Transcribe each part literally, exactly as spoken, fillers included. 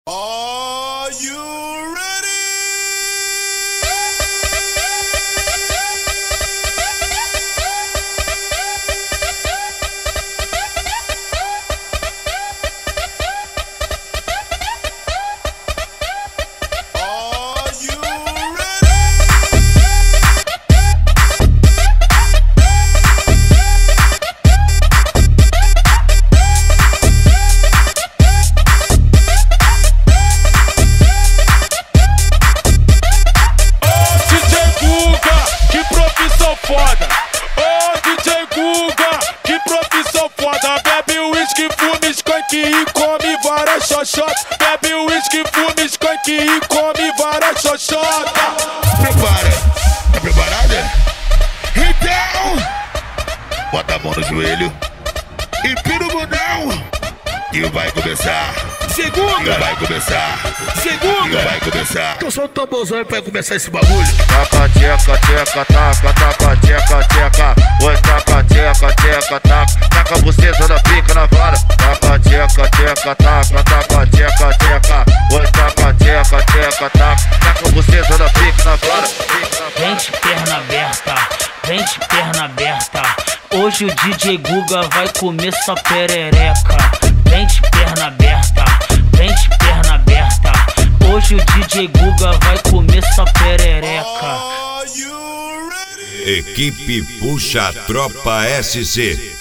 Are you ready? Foda. Ô D J Guga, que profissão foda. Bebe uísque, fuma skunk e come várias xoxotas. Bebe uísque, fuma skunk e come várias xoxotas. Prepara, tá preparada? Então, bota a mão no joelho e pira o bundão. E vai começar. Segunda! E vai começar. Segunda! E vai começar. Então solta o tamborzão aí pra começar esse bagulho. Taca, tcheca, tcheca, taca, taca, tcheca, tcheca. Oi, taca, tcheca, tcheca, taca. Taca a buceta da pica na vara. Taca, tcheca, tcheca, taca, taca, tcheca, tcheca. Oi, taca, tcheca, tcheca, taca. Taca a buceta da pica na vara. Vem de perna aberta, vem de perna aberta. Hoje o D J Guga vai comer sua perereca. Vem de perna aberta, vem de perna aberta. Hoje o D J Guga vai comer sua perereca. Equipe Puxa Tropa S C.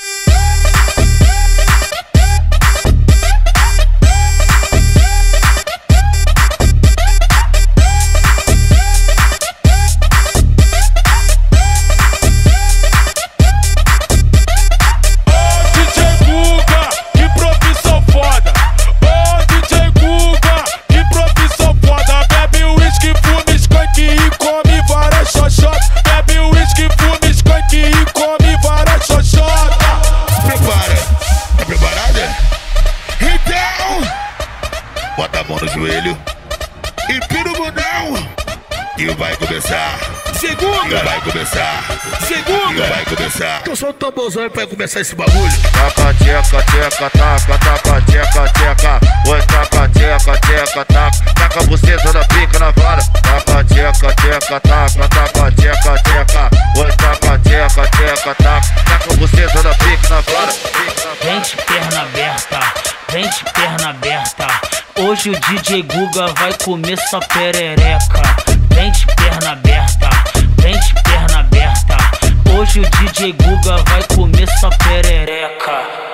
Bota a mão no joelho e pira o bundão. E vai começar. Segunda! E vai começar. Segunda! E vai começar. Então solta o tamborzão aí pra começar esse bagulho. Taca, tcheca, tcheca, taca, taca, tcheca, tcheca. Oi, taca, tcheca, tcheca, taca. Taca a buceta da pica na vara. Taca, tcheca, tcheca, taca, taca, tcheca, tcheca. Oi, taca, tcheca, tcheca, taca. Taca a buceta da pica na vara. Vem de perna aberta, vem de perna aberta. Hoje o D J Guga vai comer sua perereca. Vem de perna aberta, vem de perna aberta. Hoje o D J Guga vai comer sua perereca.